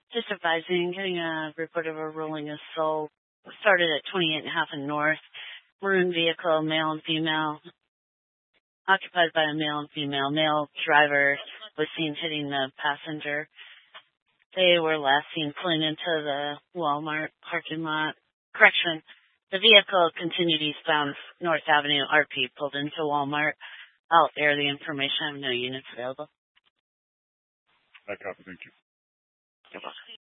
Just advising, getting a report of a rolling assault. Started at 28 and a half in North. Maroon vehicle, male and female, occupied by a male and female. Male driver was seen hitting the passenger. They were last seen pulling into the Walmart parking lot. Correction, the vehicle continued eastbound North Avenue. RP pulled into Walmart. I'll air the information. I have no units available. I copy. Thank you. You're welcome.